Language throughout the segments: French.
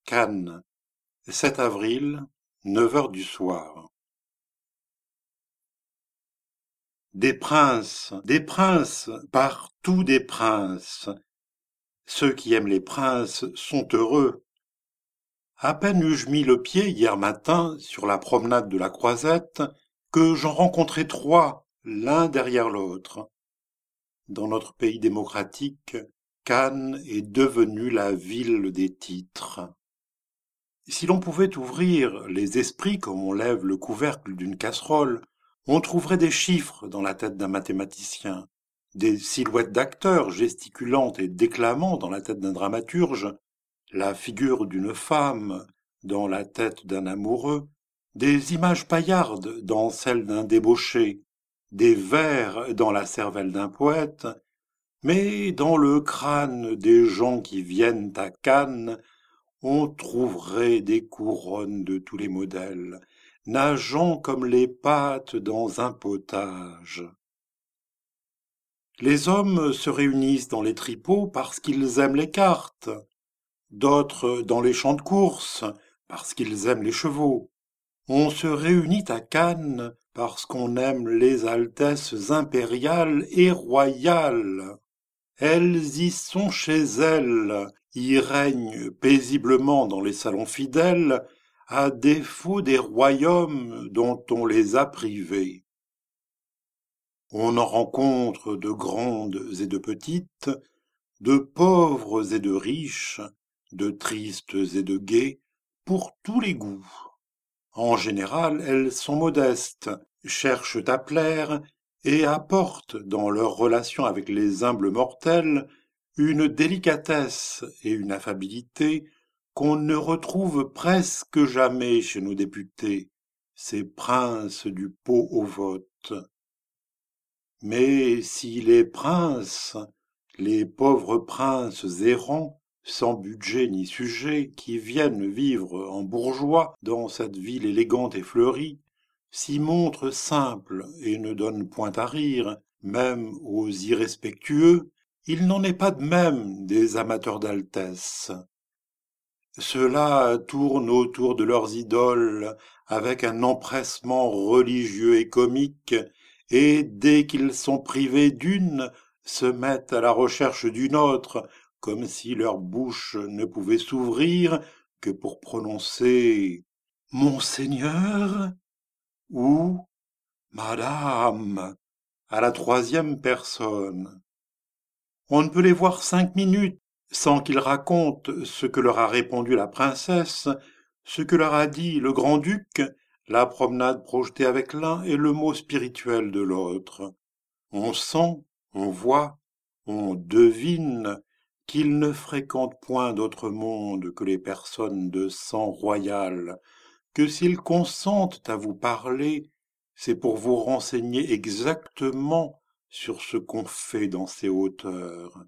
Cannes, 7 avril, 9 heures du soir. Des princes, partout des princes. Ceux qui aiment les princes sont heureux. À peine eus-je mis le pied hier matin sur la promenade de la Croisette que j'en rencontrai 3, l'un derrière l'autre. Dans notre pays démocratique, Cannes est devenue la ville des titres. Si l'on pouvait ouvrir les esprits comme on lève le couvercle d'une casserole, on trouverait des chiffres dans la tête d'un mathématicien, des silhouettes d'acteurs gesticulantes et déclamant dans la tête d'un dramaturge, la figure d'une femme dans la tête d'un amoureux, des images paillardes dans celle d'un débauché, des vers dans la cervelle d'un poète, mais dans le crâne des gens qui viennent à Cannes, on trouverait des couronnes de tous les modèles, nageant comme les pâtes dans un potage. Les hommes se réunissent dans les tripots parce qu'ils aiment les cartes, d'autres dans les champs de course parce qu'ils aiment les chevaux. On se réunit à Cannes parce qu'on aime les altesses impériales et royales. Elles y sont chez elles, y règnent paisiblement dans les salons fidèles, à défaut des royaumes dont on les a privés. On en rencontre de grandes et de petites, de pauvres et de riches, de tristes et de gais, pour tous les goûts. En général, elles sont modestes, cherchent à plaire et apportent dans leurs relations avec les humbles mortels une délicatesse et une affabilité qu'on ne retrouve presque jamais chez nos députés, ces princes du pot au vote. Mais si les princes, les pauvres princes errants, sans budget ni sujet, qui viennent vivre en bourgeois dans cette ville élégante et fleurie, s'y montrent simples et ne donnent point à rire, même aux irrespectueux, il n'en est pas de même des amateurs d'altesse. Ceux-là tournent autour de leurs idoles avec un empressement religieux et comique, et dès qu'ils sont privés d'une, se mettent à la recherche d'une autre, comme si leur bouche ne pouvait s'ouvrir que pour prononcer Monseigneur ou Madame à la troisième personne. On ne peut les voir 5 minutes sans qu'ils racontent ce que leur a répondu la princesse, ce que leur a dit le grand-duc, la promenade projetée avec l'un et le mot spirituel de l'autre. On sent, on voit, on devine qu'ils ne fréquentent point d'autre monde que les personnes de sang royal, que s'ils consentent à vous parler, c'est pour vous renseigner exactement sur ce qu'on fait dans ces hauteurs.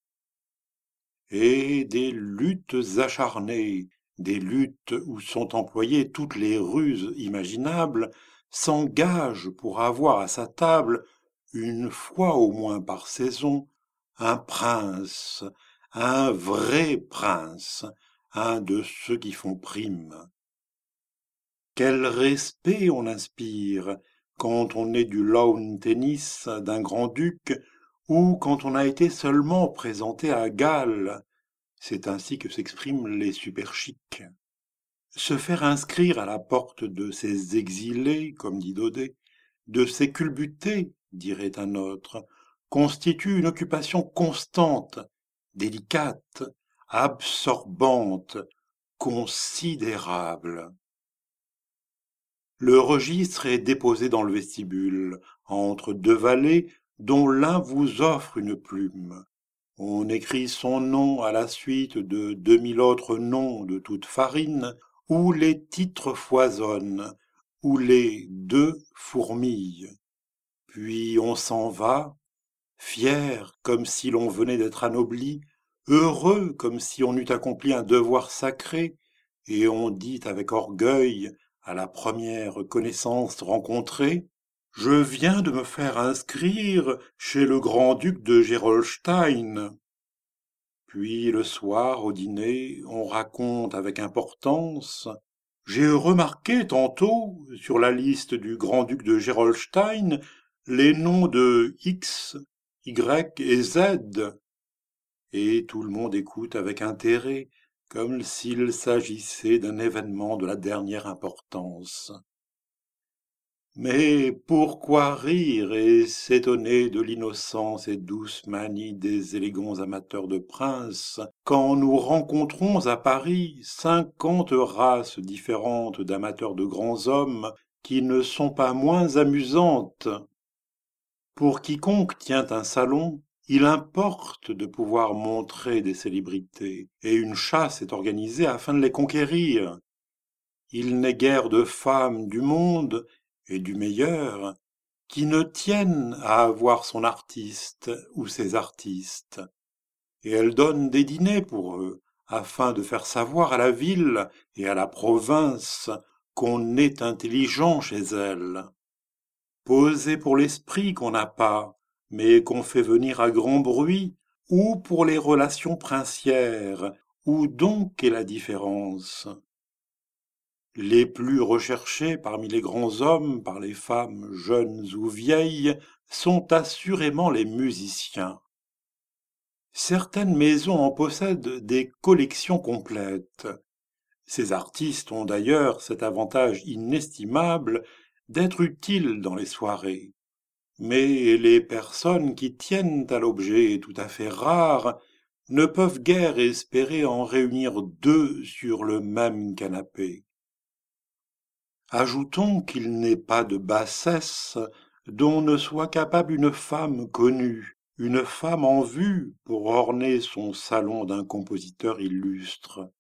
Et des luttes acharnées, des luttes où sont employées toutes les ruses imaginables, s'engagent pour avoir à sa table, une fois au moins par saison, un prince, un vrai prince, un de ceux qui font prime. Quel respect on inspire quand on est du lawn tennis d'un grand-duc ou quand on a été seulement présenté à Galles. C'est ainsi que s'expriment les super chics. Se faire inscrire à la porte de ces exilés, comme dit Daudet, de ces culbutés, dirait un autre, constitue une occupation constante, délicate, absorbante, considérable. Le registre est déposé dans le vestibule, entre 2 valets dont l'un vous offre une plume. On écrit son nom à la suite de 2000 autres noms de toute farine, où les titres foisonnent, où les deux fourmillent. Puis on s'en va, fier comme si l'on venait d'être anobli, heureux comme si on eût accompli un devoir sacré, et on dit avec orgueil, à la première connaissance rencontrée, « Je viens de me faire inscrire chez le grand-duc de Gerolstein ». Puis le soir, au dîner, on raconte avec importance: «J'ai remarqué tantôt, sur la liste du grand-duc de Gerolstein, les noms de X, Y et Z.» Et tout le monde écoute avec intérêt, comme s'il s'agissait d'un événement de la dernière importance. Mais pourquoi rire et s'étonner de l'innocence et douce manie des élégants amateurs de princes, quand nous rencontrons à Paris 50 races différentes d'amateurs de grands hommes qui ne sont pas moins amusantes? Pour quiconque tient un salon, il importe de pouvoir montrer des célébrités, et une chasse est organisée afin de les conquérir. Il n'est guère de femmes du monde, et du meilleur, qui ne tiennent à avoir son artiste ou ses artistes. Et elles donnent des dîners pour eux, afin de faire savoir à la ville et à la province qu'on est intelligent chez elles. Posé pour l'esprit qu'on n'a pas, mais qu'on fait venir à grand bruit, ou pour les relations princières, où donc est la différence? Les plus recherchés parmi les grands hommes par les femmes jeunes ou vieilles sont assurément les musiciens. Certaines maisons en possèdent des collections complètes. Ces artistes ont d'ailleurs cet avantage inestimable d'être utiles dans les soirées. Mais les personnes qui tiennent à l'objet tout à fait rare ne peuvent guère espérer en réunir deux sur le même canapé. Ajoutons qu'il n'est pas de bassesse dont ne soit capable une femme connue, une femme en vue pour orner son salon d'un compositeur illustre.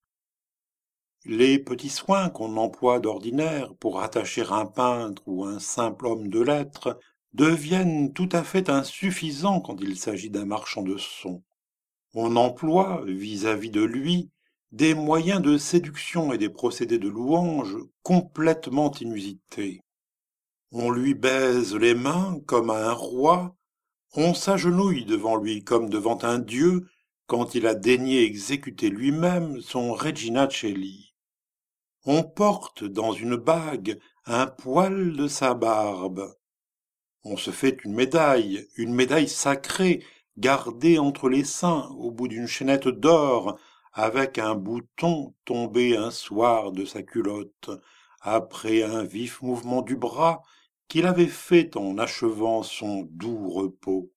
Les petits soins qu'on emploie d'ordinaire pour attacher un peintre ou un simple homme de lettres deviennent tout à fait insuffisants quand il s'agit d'un marchand de son. On emploie, vis-à-vis de lui, des moyens de séduction et des procédés de louange complètement inusités. On lui baise les mains comme à un roi, on s'agenouille devant lui comme devant un dieu quand il a daigné exécuter lui-même son Regina Coeli. On porte dans une bague un poil de sa barbe. On se fait une médaille sacrée, gardée entre les seins au bout d'une chaînette d'or, avec un bouton tombé un soir de sa culotte, après un vif mouvement du bras qu'il avait fait en achevant son doux repos.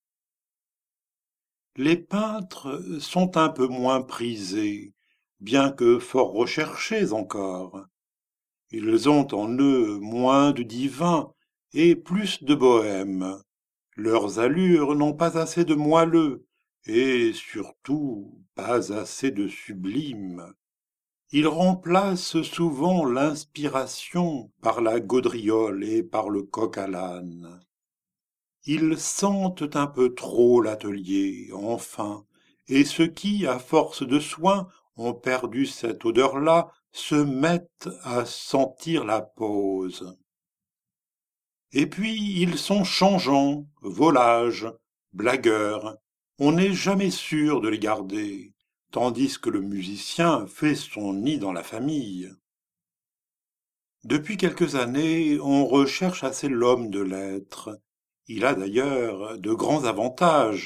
Les peintres sont un peu moins prisés, bien que fort recherchés encore. Ils ont en eux moins de divin et plus de bohème. Leurs allures n'ont pas assez de moelleux, et surtout pas assez de sublime. Ils remplacent souvent l'inspiration par la gaudriole et par le coq à l'âne. Ils sentent un peu trop l'atelier, enfin, et ceux qui, à force de soins, ont perdu cette odeur-là, se mettent à sentir la pose. Et puis ils sont changeants, volages, blagueurs. On n'est jamais sûr de les garder, tandis que le musicien fait son nid dans la famille. Depuis quelques années, on recherche assez l'homme de lettres. Il a d'ailleurs de grands avantages.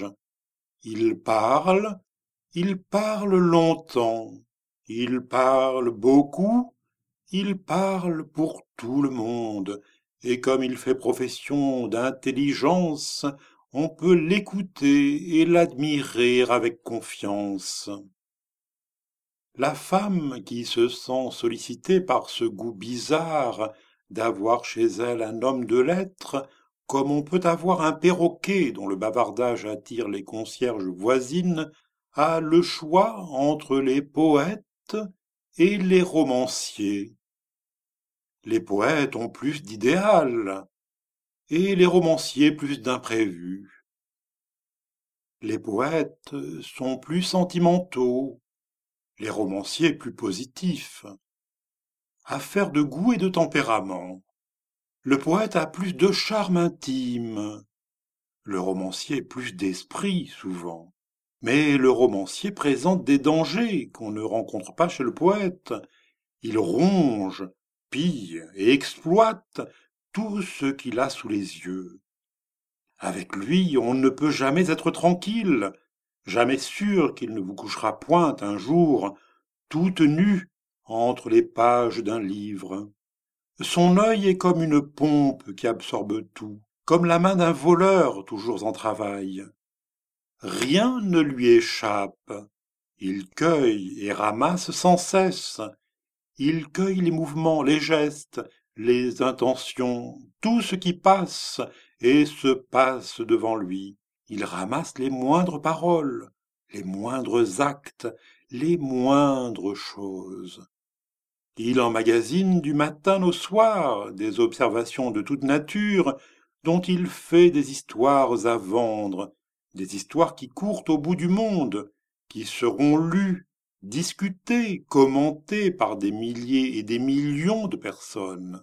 Il parle longtemps, il parle beaucoup, il parle pour tout le monde, et comme il fait profession d'intelligence, on peut l'écouter et l'admirer avec confiance. La femme qui se sent sollicitée par ce goût bizarre d'avoir chez elle un homme de lettres, comme on peut avoir un perroquet dont le bavardage attire les concierges voisines, a le choix entre les poètes et les romanciers. Les poètes ont plus d'idéal, et les romanciers plus d'imprévus. Les poètes sont plus sentimentaux, les romanciers plus positifs. Affaire de goût et de tempérament. Le poète a plus de charme intime, le romancier plus d'esprit souvent. Mais le romancier présente des dangers qu'on ne rencontre pas chez le poète. Il ronge, pille et exploite tout ce qu'il a sous les yeux. Avec lui, on ne peut jamais être tranquille, jamais sûr qu'il ne vous couchera point un jour, toute nue, entre les pages d'un livre. Son œil est comme une pompe qui absorbe tout, comme la main d'un voleur toujours en travail. Rien ne lui échappe. Il cueille et ramasse sans cesse. Il cueille les mouvements, les gestes, les intentions, tout ce qui passe et se passe devant lui. Il ramasse les moindres paroles, les moindres actes, les moindres choses. Il emmagasine du matin au soir des observations de toute nature, dont il fait des histoires à vendre, des histoires qui courent au bout du monde, qui seront lues, discutées, commentées par des milliers et des millions de personnes.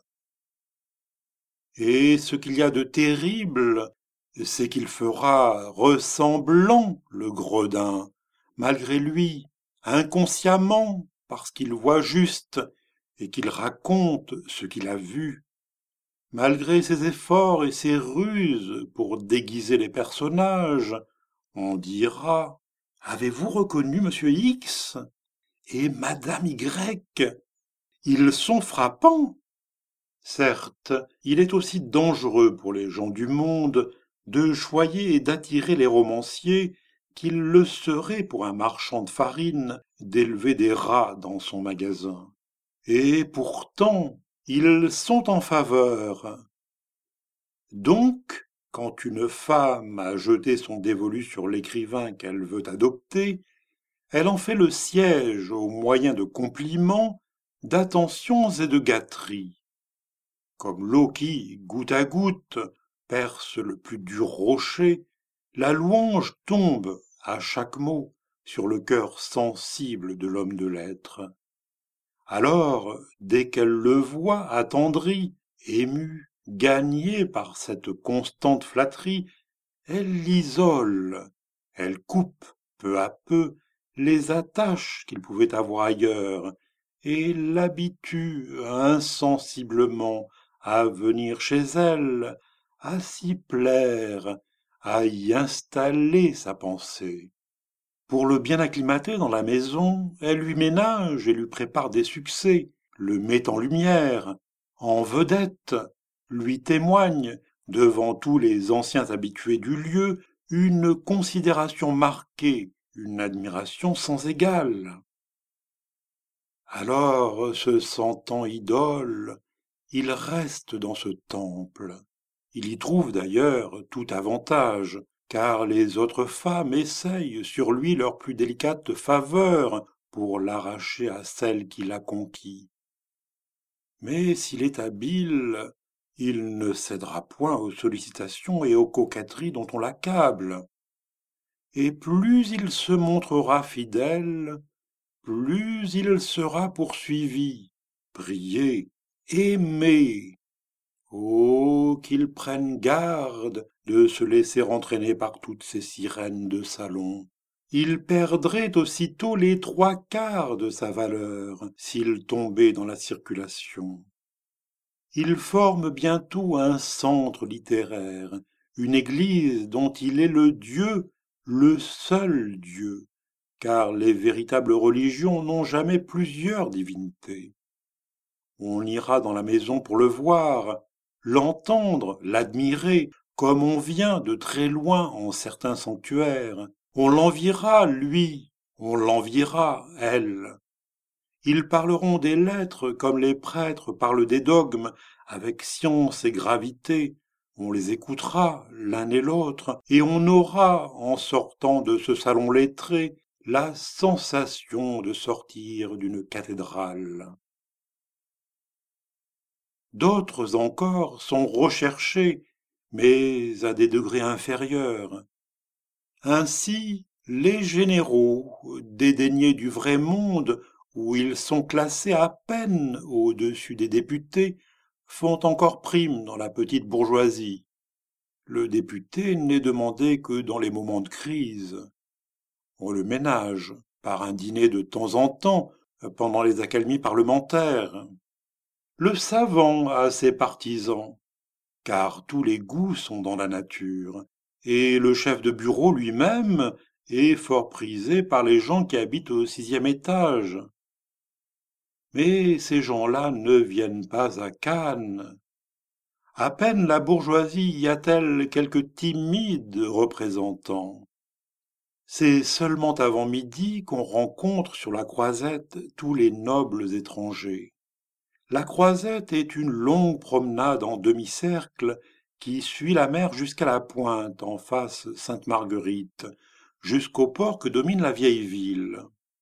Et ce qu'il y a de terrible, c'est qu'il fera ressemblant le gredin, malgré lui, inconsciemment, parce qu'il voit juste, et qu'il raconte ce qu'il a vu. Malgré ses efforts et ses ruses pour déguiser les personnages, on dira: Avez-vous reconnu Monsieur X et Madame Y? Ils sont frappants. Certes, il est aussi dangereux pour les gens du monde de choyer et d'attirer les romanciers qu'il le serait pour un marchand de farine d'élever des rats dans son magasin. Et pourtant, ils sont en faveur. Donc, quand une femme a jeté son dévolu sur l'écrivain qu'elle veut adopter, elle en fait le siège au moyen de compliments, d'attentions et de gâteries. Comme l'eau qui, goutte à goutte, perce le plus dur rocher, la louange tombe, à chaque mot, sur le cœur sensible de l'homme de lettres. Alors, dès qu'elle le voit attendri, ému, gagné par cette constante flatterie, elle l'isole, elle coupe peu à peu les attaches qu'il pouvait avoir ailleurs, et l'habitue insensiblement à venir chez elle, à s'y plaire, à y installer sa pensée. Pour le bien acclimater dans la maison, elle lui ménage et lui prépare des succès, le met en lumière, en vedette, lui témoigne, devant tous les anciens habitués du lieu, une considération marquée, une admiration sans égale. Alors, se sentant idole, il reste dans ce temple. Il y trouve d'ailleurs tout avantage, car les autres femmes essayent sur lui leurs plus délicates faveurs pour l'arracher à celle qui l'a conquis. Mais s'il est habile, il ne cédera point aux sollicitations et aux coquetteries dont on l'accable. Et plus il se montrera fidèle, plus il sera poursuivi, prié, aimé. Oh, qu'il prenne garde de se laisser entraîner par toutes ces sirènes de salon. Il perdrait aussitôt les trois quarts de sa valeur s'il tombait dans la circulation. Il forme bientôt un centre littéraire, une église dont il est le Dieu, le seul Dieu, car les véritables religions n'ont jamais plusieurs divinités. On ira dans la maison pour le voir, l'entendre, l'admirer, comme on vient de très loin en certains sanctuaires. On l'enviera, lui, on l'enviera, elle. Ils parleront des lettres comme les prêtres parlent des dogmes, avec science et gravité. On les écoutera, l'un et l'autre, et on aura, en sortant de ce salon lettré, la sensation de sortir d'une cathédrale. D'autres encore sont recherchés, mais à des degrés inférieurs. Ainsi, les généraux, dédaignés du vrai monde, où ils sont classés à peine au-dessus des députés, font encore prime dans la petite bourgeoisie. Le député n'est demandé que dans les moments de crise. on le ménage par un dîner de temps en temps pendant les accalmies parlementaires. Le savant a ses partisans, car tous les goûts sont dans la nature, et le chef de bureau lui-même est fort prisé par les gens qui habitent au 6e étage. Mais ces gens-là ne viennent pas à Cannes. À peine la bourgeoisie y a-t-elle quelques timides représentants. C'est seulement avant midi qu'on rencontre sur la Croisette tous les nobles étrangers. La Croisette est une longue promenade en demi-cercle qui suit la mer jusqu'à la pointe en face Sainte-Marguerite, jusqu'au port que domine la vieille ville.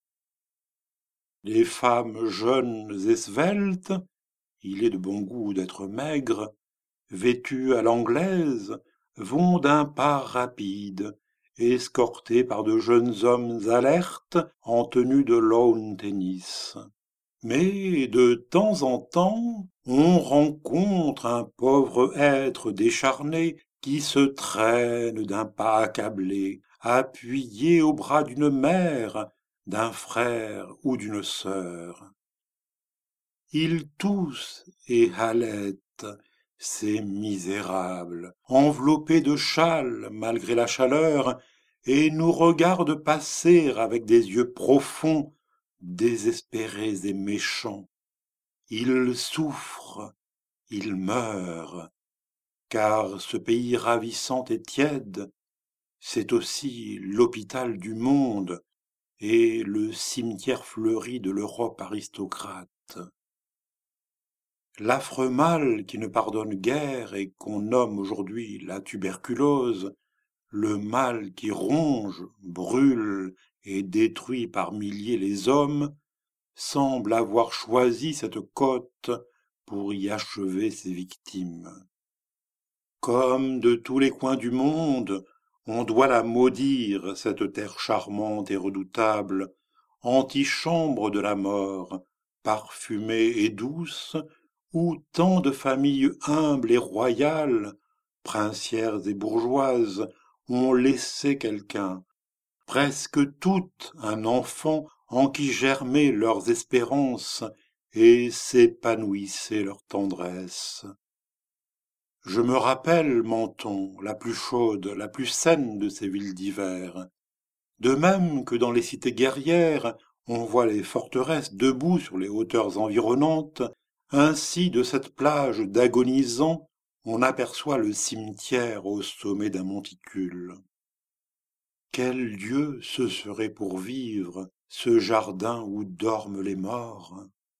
Les femmes jeunes et sveltes, il est de bon goût d'être maigre, vêtues à l'anglaise, vont d'un pas rapide, escortées par de jeunes hommes alertes en tenue de lawn tennis. Mais de temps en temps, on rencontre un pauvre être décharné qui se traîne d'un pas accablé, appuyé au bras d'une mère, d'un frère ou d'une sœur. Ils toussent et halettent, ces misérables, enveloppés de châles malgré la chaleur, et nous regardent passer avec des yeux profonds, désespérés et méchants. Ils souffrent, ils meurent, car ce pays ravissant et tiède, c'est aussi l'hôpital du monde et le cimetière fleuri de l'Europe aristocrate. L'affreux mal qui ne pardonne guère et qu'on nomme aujourd'hui la tuberculose, le mal qui ronge, brûle et détruit par milliers les hommes, semble avoir choisi cette côte pour y achever ses victimes. Comme de tous les coins du monde, on doit la maudire, cette terre charmante et redoutable, antichambre de la mort, parfumée et douce, où tant de familles humbles et royales, princières et bourgeoises, ont laissé quelqu'un, presque toutes un enfant en qui germaient leurs espérances et s'épanouissait leur tendresse. Je me rappelle Menton, la plus chaude, la plus saine de ces villes d'hiver. De même que dans les cités guerrières, on voit les forteresses debout sur les hauteurs environnantes, ainsi de cette plage d'agonisants, on aperçoit le cimetière au sommet d'un monticule. Quel lieu ce serait pour vivre, ce jardin où dorment les morts?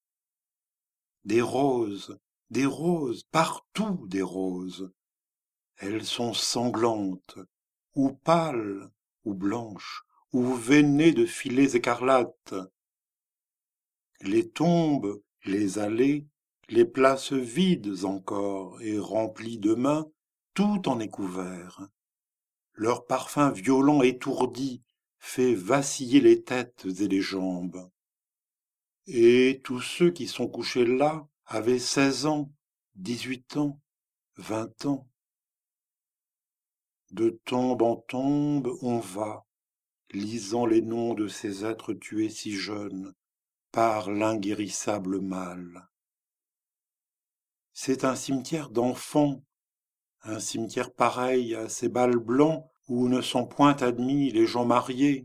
Des roses, partout des roses. Elles sont sanglantes, ou pâles, ou blanches, ou veinées de filets écarlates. Les tombes, les allées, les places vides encore et remplies de mains, tout en est couvert. Leur parfum violent étourdi fait vaciller les têtes et les jambes. Et tous ceux qui sont couchés là avaient 16 ans, 18 ans, 20 ans. De tombe en tombe, on va, lisant les noms de ces êtres tués si jeunes par l'inguérissable mal. C'est un cimetière d'enfants, un cimetière pareil à ces bals blancs où ne sont point admis les gens mariés.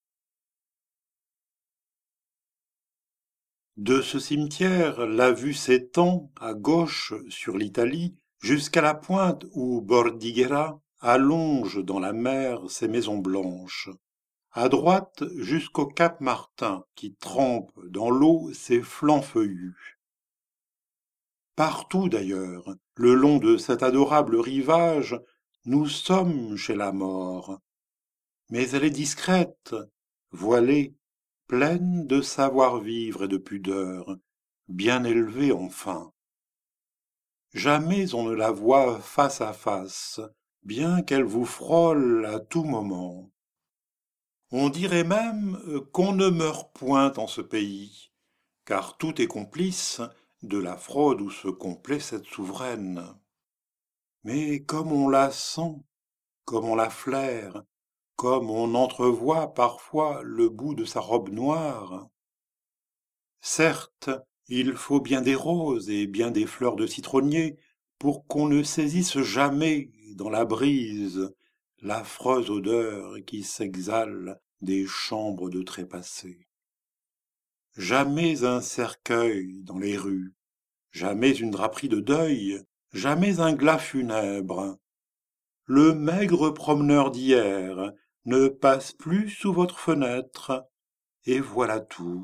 De ce cimetière, la vue s'étend à gauche sur l'Italie jusqu'à la pointe où Bordighera allonge dans la mer ses maisons blanches. À droite jusqu'au cap Martin qui trempe dans l'eau ses flancs feuillus. Partout d'ailleurs, le long de cet adorable rivage, nous sommes chez la mort. Mais elle est discrète, voilée, pleine de savoir-vivre et de pudeur, bien élevée enfin. Jamais on ne la voit face à face, bien qu'elle vous frôle à tout moment. On dirait même qu'on ne meurt point en ce pays, car tout est complice de la fraude où se complaît cette souveraine. Mais comme on la sent, comme on la flaire, comme on entrevoit parfois le bout de sa robe noire. Certes, il faut bien des roses et bien des fleurs de citronnier pour qu'on ne saisisse jamais dans la brise l'affreuse odeur qui s'exhale des chambres de trépassés. Jamais un cercueil dans les rues, jamais une draperie de deuil, jamais un glas funèbre. Le maigre promeneur d'hier ne passe plus sous votre fenêtre, et voilà tout.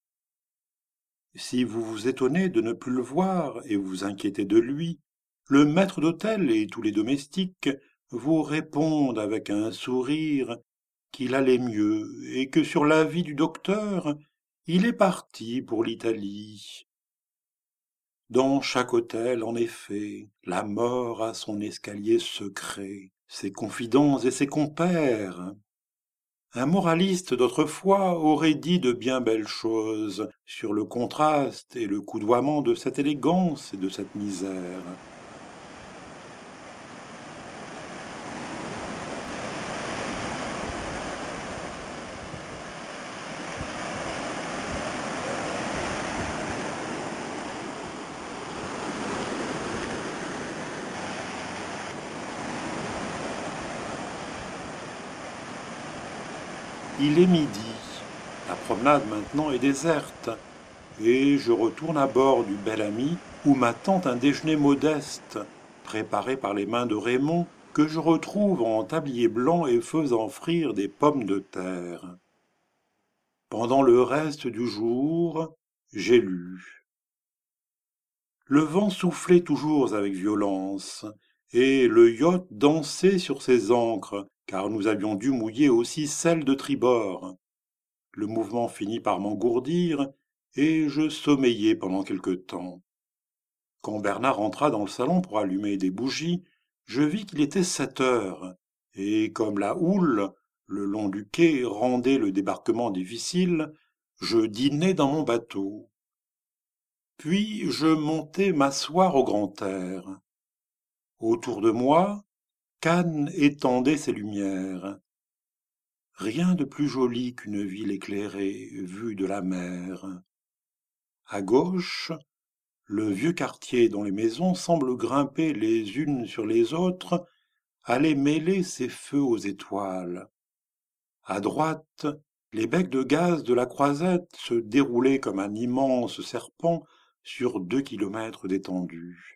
Si vous vous étonnez de ne plus le voir et vous inquiétez de lui, le maître d'hôtel et tous les domestiques vous répondent avec un sourire qu'il allait mieux et que sur l'avis du docteur, il est parti pour l'Italie. Dans chaque hôtel, en effet, la mort a son escalier secret, ses confidents et ses compères. Un moraliste d'autrefois aurait dit de bien belles choses sur le contraste et le coudoiement de cette élégance et de cette misère. Il est midi, la promenade maintenant est déserte, et je retourne à bord du Bel Ami où m'attend un déjeuner modeste, préparé par les mains de Raymond, que je retrouve en tablier blanc et faisant frire des pommes de terre. Pendant le reste du jour, j'ai lu. Le vent soufflait toujours avec violence, et le yacht dansait sur ses ancres, car nous avions dû mouiller aussi celles de tribord. Le mouvement finit par m'engourdir, et je sommeillai pendant quelque temps. Quand Bernard entra dans le salon pour allumer des bougies, je vis qu'il était 7 heures, et comme la houle, le long du quai, rendait le débarquement difficile, je dînai dans mon bateau. Puis je montai m'asseoir au grand air. Autour de moi, Cannes étendait ses lumières. Rien de plus joli qu'une ville éclairée, vue de la mer. À gauche, le vieux quartier dont les maisons semblent grimper les unes sur les autres allait mêler ses feux aux étoiles. À droite, les becs de gaz de la Croisette se déroulaient comme un immense serpent sur 2 kilomètres d'étendue.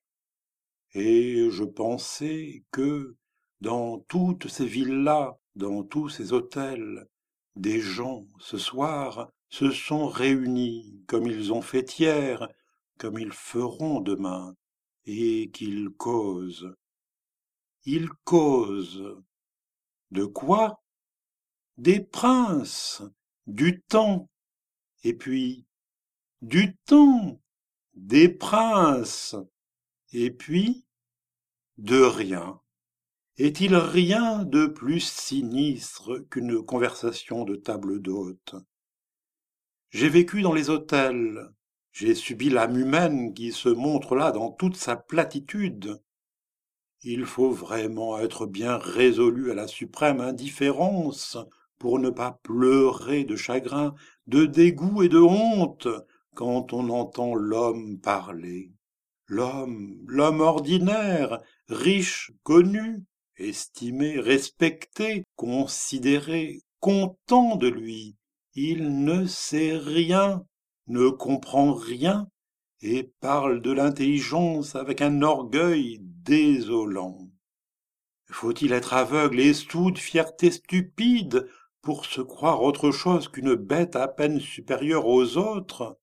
Et je pensais que, dans toutes ces villas, dans tous ces hôtels, des gens, ce soir, se sont réunis comme ils ont fait hier, comme ils feront demain, et qu'ils causent. Ils causent. De quoi? Des princes, du temps, et puis du temps, des princes, et puis de rien. Est-il rien de plus sinistre qu'une conversation de table d'hôte? J'ai vécu dans les hôtels, j'ai subi l'âme humaine qui se montre là dans toute sa platitude. Il faut vraiment être bien résolu à la suprême indifférence pour ne pas pleurer de chagrin, de dégoût et de honte quand on entend l'homme parler. L'homme ordinaire, riche, connu, estimé, respecté, considéré, content de lui. Il ne sait rien, ne comprend rien, et parle de l'intelligence avec un orgueil désolant. Faut-il être aveugle et soûl de fierté stupide pour se croire autre chose qu'une bête à peine supérieure aux autres?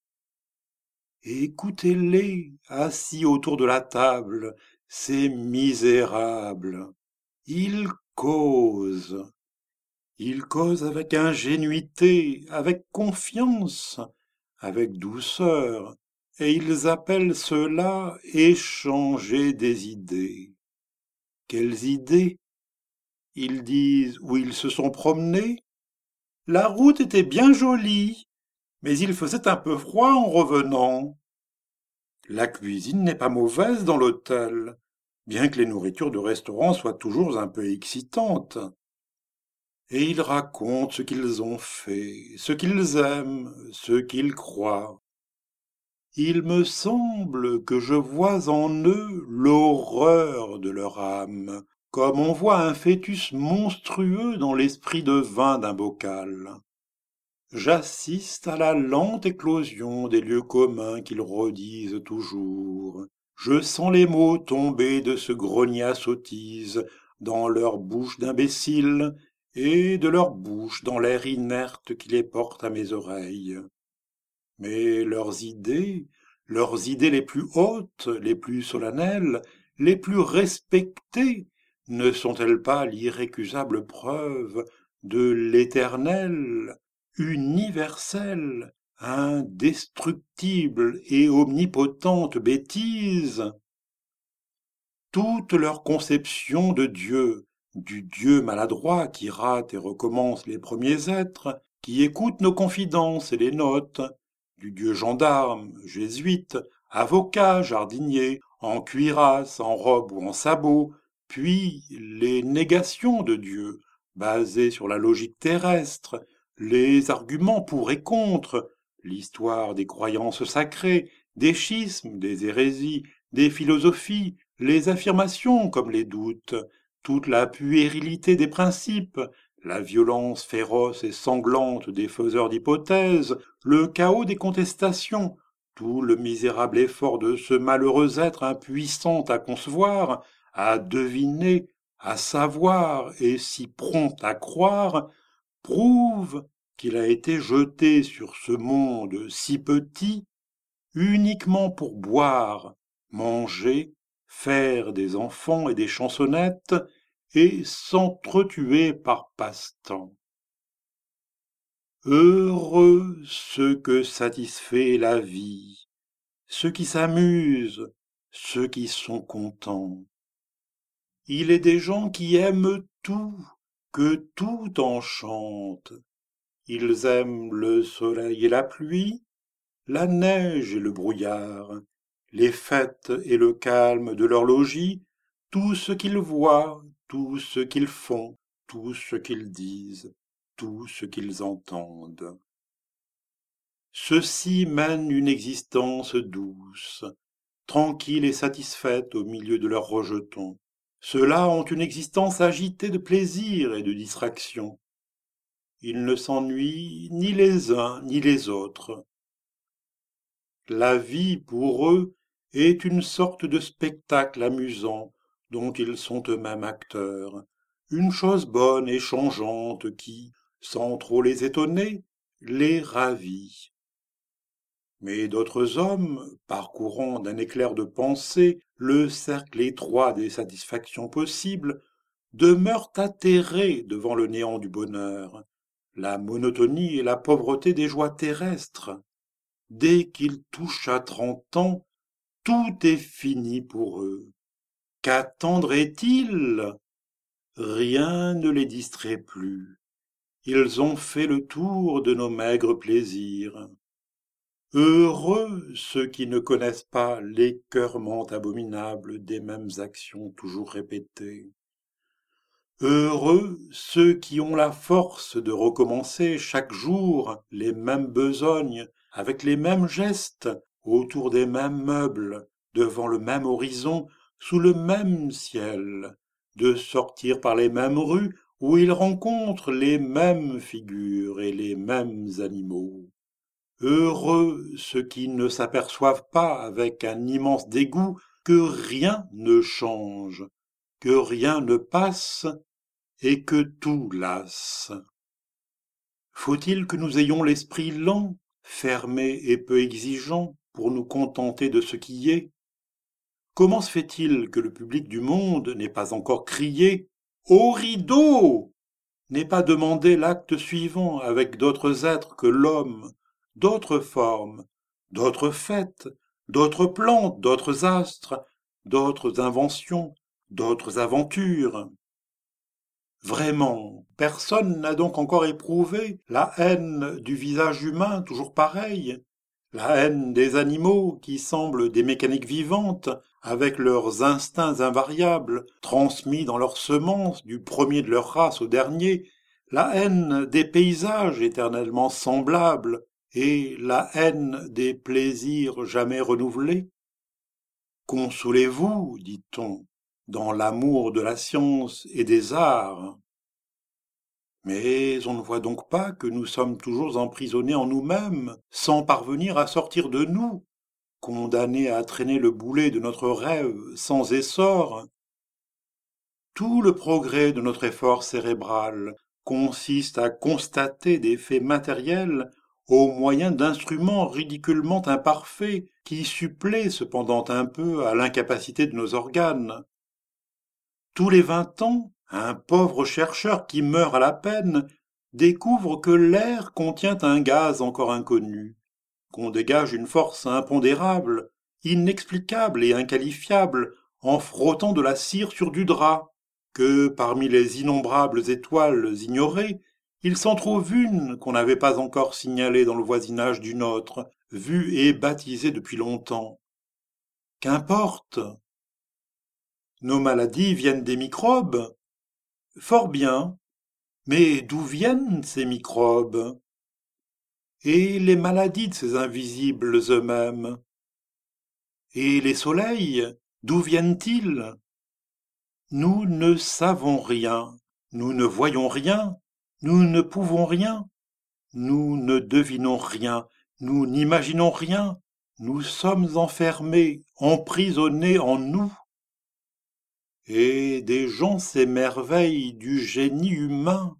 Écoutez-les, assis autour de la table, ces misérables. Ils causent. Ils causent avec ingénuité, avec confiance, avec douceur, et ils appellent cela échanger des idées. Quelles idées? Ils disent où ils se sont promenés. La route était bien jolie, mais il faisait un peu froid en revenant. La cuisine n'est pas mauvaise dans l'hôtel, bien que les nourritures de restaurant soient toujours un peu excitantes. et ils racontent ce qu'ils ont fait, ce qu'ils aiment, ce qu'ils croient. Il me semble que je vois en eux l'horreur de leur âme, comme on voit un fœtus monstrueux dans l'esprit de vin d'un bocal. J'assiste à la lente éclosion des lieux communs qu'ils redisent toujours. Je sens les mots tomber de ce grenier à sottises dans leur bouche d'imbéciles et de leur bouche dans l'air inerte qui les porte à mes oreilles. Mais leurs idées les plus hautes, les plus solennelles, les plus respectées, ne sont-elles pas l'irrécusable preuve de l'éternelle, universelle, indestructible et omnipotente bêtise? Toute leur conception de Dieu, du Dieu maladroit qui rate et recommence les premiers êtres, qui écoute nos confidences et les note, du Dieu gendarme, jésuite, avocat, jardinier, en cuirasse, en robe ou en sabot, puis les négations de Dieu, basées sur la logique terrestre, les arguments pour et contre, l'histoire des croyances sacrées, des schismes, des hérésies, des philosophies, les affirmations comme les doutes, toute la puérilité des principes, la violence féroce et sanglante des faiseurs d'hypothèses, le chaos des contestations, tout le misérable effort de ce malheureux être impuissant à concevoir, à deviner, à savoir et si prompt à croire, prouve qu'il a été jeté sur ce monde si petit uniquement pour boire, manger, faire des enfants et des chansonnettes, et s'entretuer par passe-temps. Heureux ceux que satisfait la vie, ceux qui s'amusent, ceux qui sont contents. Il est des gens qui aiment tout, que tout enchante. Ils aiment le soleil et la pluie, la neige et le brouillard, les fêtes et le calme de leur logis, tout ce qu'ils voient, tout ce qu'ils font, tout ce qu'ils disent, tout ce qu'ils entendent. Ceux-ci mènent une existence douce, tranquille et satisfaite au milieu de leurs rejetons. Ceux-là ont une existence agitée de plaisir et de distraction. Ils ne s'ennuient ni les uns ni les autres. La vie, pour eux, est une sorte de spectacle amusant dont ils sont eux-mêmes acteurs, une chose bonne et changeante qui, sans trop les étonner, les ravit. Mais d'autres hommes, parcourant d'un éclair de pensée le cercle étroit des satisfactions possibles, demeurent atterrés devant le néant du bonheur, la monotonie et la pauvreté des joies terrestres. Dès qu'ils touchent à 30 ans, tout est fini pour eux. Qu'attendraient-ils? Rien ne les distrait plus. Ils ont fait le tour de nos maigres plaisirs. Heureux ceux qui ne connaissent pas l'écœurement abominable des mêmes actions toujours répétées. Heureux ceux qui ont la force de recommencer chaque jour les mêmes besognes, avec les mêmes gestes, autour des mêmes meubles, devant le même horizon, sous le même ciel, de sortir par les mêmes rues où ils rencontrent les mêmes figures et les mêmes animaux. Heureux ceux qui ne s'aperçoivent pas avec un immense dégoût que rien ne change, que rien ne passe, et que tout lasse. Faut-il que nous ayons l'esprit lent, fermé et peu exigeant pour nous contenter de ce qui est? Comment se fait-il que le public du monde n'ait pas encore crié « Au rideau !» n'ait pas demandé l'acte suivant avec d'autres êtres que l'homme, d'autres formes, d'autres fêtes, d'autres plantes, d'autres astres, d'autres inventions, d'autres aventures? Vraiment, personne n'a donc encore éprouvé la haine du visage humain toujours pareil, la haine des animaux qui semblent des mécaniques vivantes, avec leurs instincts invariables, transmis dans leurs semences du premier de leur race au dernier, la haine des paysages éternellement semblables et la haine des plaisirs jamais renouvelés? Consolez-vous, dit-on, dans l'amour de la science et des arts. Mais on ne voit donc pas que nous sommes toujours emprisonnés en nous-mêmes, sans parvenir à sortir de nous, condamnés à traîner le boulet de notre rêve sans essor. Tout le progrès de notre effort cérébral consiste à constater des faits matériels au moyen d'instruments ridiculement imparfaits qui suppléent cependant un peu à l'incapacité de nos organes. Tous les 20 ans, un pauvre chercheur qui meurt à la peine découvre que l'air contient un gaz encore inconnu, qu'on dégage une force impondérable, inexplicable et inqualifiable en frottant de la cire sur du drap, que parmi les innombrables étoiles ignorées, il s'en trouve une qu'on n'avait pas encore signalée dans le voisinage du nôtre, vue et baptisée depuis longtemps. Qu'importe! Nos maladies viennent des microbes? Fort bien. Mais d'où viennent ces microbes? Et les maladies de ces invisibles eux-mêmes? Et les soleils, d'où viennent-ils? Nous ne savons rien, nous ne voyons rien, nous ne pouvons rien, nous ne devinons rien, nous n'imaginons rien, nous sommes enfermés, emprisonnés en nous. Et des gens s'émerveillent du génie humain.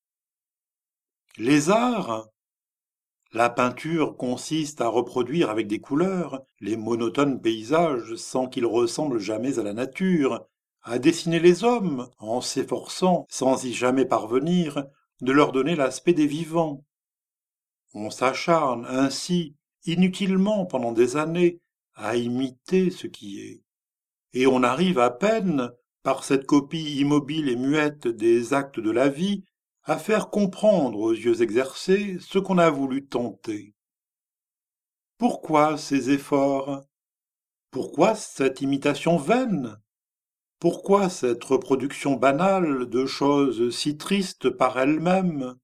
Les arts, la peinture consiste à reproduire avec des couleurs les monotones paysages sans qu'ils ressemblent jamais à la nature, à dessiner les hommes en s'efforçant, sans y jamais parvenir, de leur donner l'aspect des vivants. On s'acharne ainsi, inutilement pendant des années, à imiter ce qui est. Et on arrive à peine, par cette copie immobile et muette des actes de la vie, à faire comprendre aux yeux exercés ce qu'on a voulu tenter. Pourquoi ces efforts? Pourquoi cette imitation vaine? Pourquoi cette reproduction banale de choses si tristes par elles-mêmes?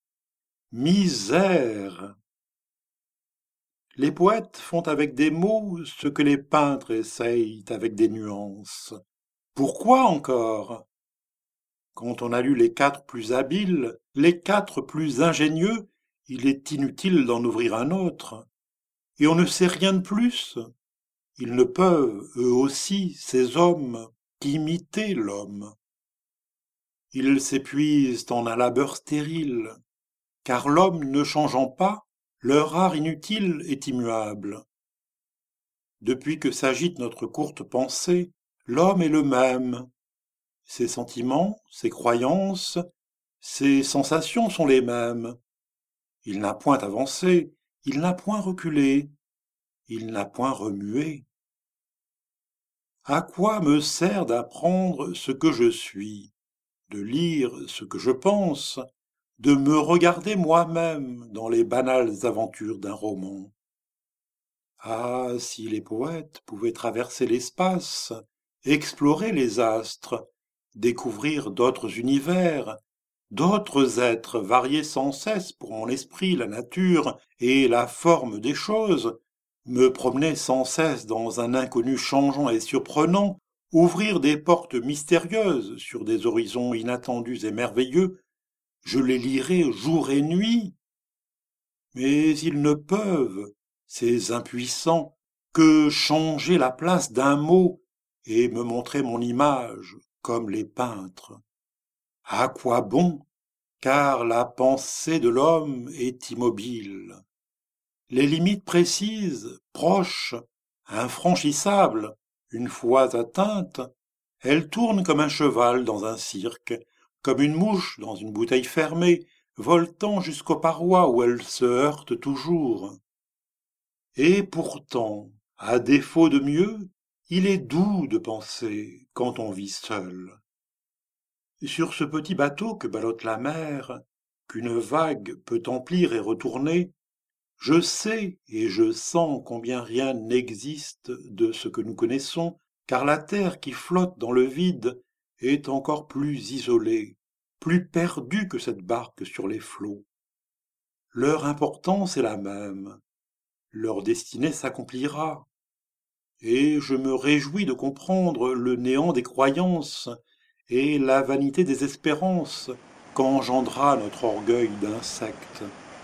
Misère! Les poètes font avec des mots ce que les peintres essayent avec des nuances. Pourquoi encore? Quand on a lu les 4 plus habiles, les 4 plus ingénieux, il est inutile d'en ouvrir un autre. Et on ne sait rien de plus. Ils ne peuvent, eux aussi, ces hommes, qu'imiter l'homme. Ils s'épuisent en un labeur stérile, car l'homme ne changeant pas, leur art inutile est immuable. Depuis que s'agite notre courte pensée, l'homme est le même. Ses sentiments, ses croyances, ses sensations sont les mêmes. Il n'a point avancé, il n'a point reculé, il n'a point remué. À quoi me sert d'apprendre ce que je suis, de lire ce que je pense, de me regarder moi-même dans les banales aventures d'un roman? Ah, si les poètes pouvaient traverser l'espace, explorer les astres, découvrir d'autres univers, d'autres êtres variés sans cesse pour mon esprit, la nature et la forme des choses, me promener sans cesse dans un inconnu changeant et surprenant, ouvrir des portes mystérieuses sur des horizons inattendus et merveilleux, je les lirai jour et nuit. Mais ils ne peuvent, ces impuissants, que changer la place d'un mot et me montrer mon image, comme les peintres. À quoi bon? Car la pensée de l'homme est immobile. Les limites précises, proches, infranchissables, une fois atteintes, elles tournent comme un cheval dans un cirque, comme une mouche dans une bouteille fermée, voltant jusqu'aux parois où elle se heurte toujours. Et pourtant, à défaut de mieux, il est doux de penser quand on vit seul. Sur ce petit bateau que ballotte la mer, qu'une vague peut emplir et retourner, je sais et je sens combien rien n'existe de ce que nous connaissons, car la terre qui flotte dans le vide est encore plus isolée, plus perdus que cette barque sur les flots. Leur importance est la même, leur destinée s'accomplira, et je me réjouis de comprendre le néant des croyances et la vanité des espérances qu'engendra notre orgueil d'insecte.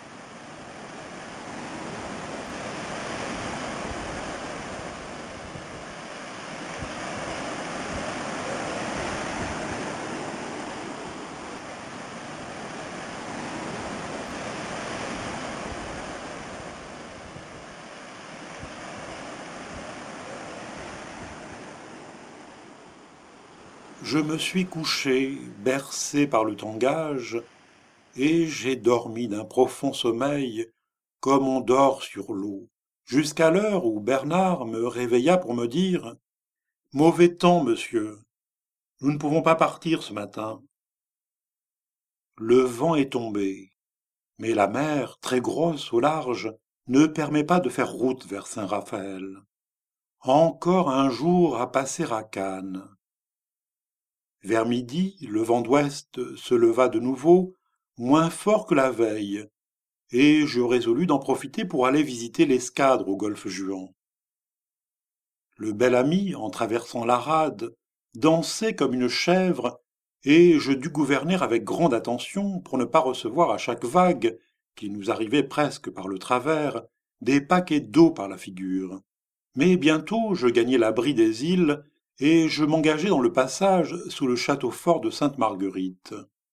Je me suis couché, bercé par le tangage, et j'ai dormi d'un profond sommeil, comme on dort sur l'eau, jusqu'à l'heure où Bernard me réveilla pour me dire « Mauvais temps, monsieur, nous ne pouvons pas partir ce matin. » Le vent est tombé, mais la mer, très grosse au large, ne permet pas de faire route vers Saint-Raphaël. Encore un jour à passer à Cannes. Vers midi, le vent d'ouest se leva de nouveau, moins fort que la veille, et je résolus d'en profiter pour aller visiter l'escadre au golfe Juan. Le bel ami, en traversant la rade, dansait comme une chèvre, et je dus gouverner avec grande attention pour ne pas recevoir à chaque vague, qui nous arrivait presque par le travers, des paquets d'eau par la figure. Mais bientôt je gagnai l'abri des îles, et je m'engageai dans le passage sous le château fort de Sainte-Marguerite.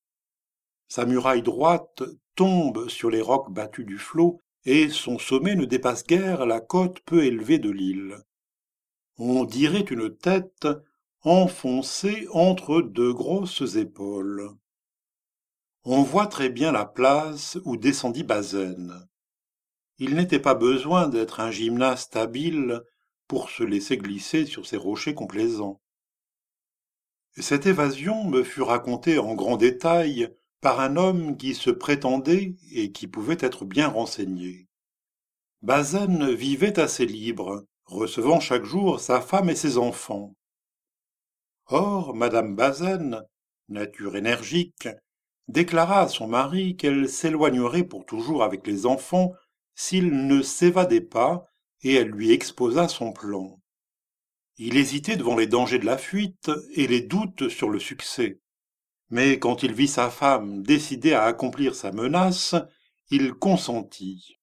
Sa muraille droite tombe sur les rocs battus du flot, et son sommet ne dépasse guère la côte peu élevée de l'île. On dirait une tête enfoncée entre deux grosses épaules. On voit très bien la place où descendit Bazaine. Il n'était pas besoin d'être un gymnaste habile pour se laisser glisser sur ces rochers complaisants. Cette évasion me fut racontée en grand détail par un homme qui se prétendait et qui pouvait être bien renseigné. Bazaine vivait assez libre, recevant chaque jour sa femme et ses enfants. Or, madame Bazaine, nature énergique, déclara à son mari qu'elle s'éloignerait pour toujours avec les enfants s'il ne s'évadait pas, et elle lui exposa son plan. Il hésitait devant les dangers de la fuite et les doutes sur le succès. Mais quand il vit sa femme décidée à accomplir sa menace, il consentit.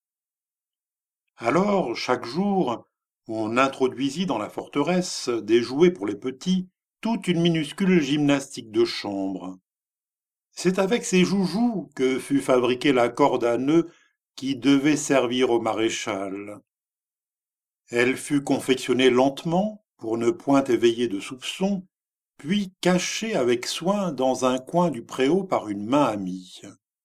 Alors, chaque jour, on introduisit dans la forteresse des jouets pour les petits, toute une minuscule gymnastique de chambre. C'est avec ces joujoux que fut fabriquée la corde à nœuds qui devait servir au maréchal. Elle fut confectionnée lentement, pour ne point éveiller de soupçons, puis cachée avec soin dans un coin du préau par une main amie.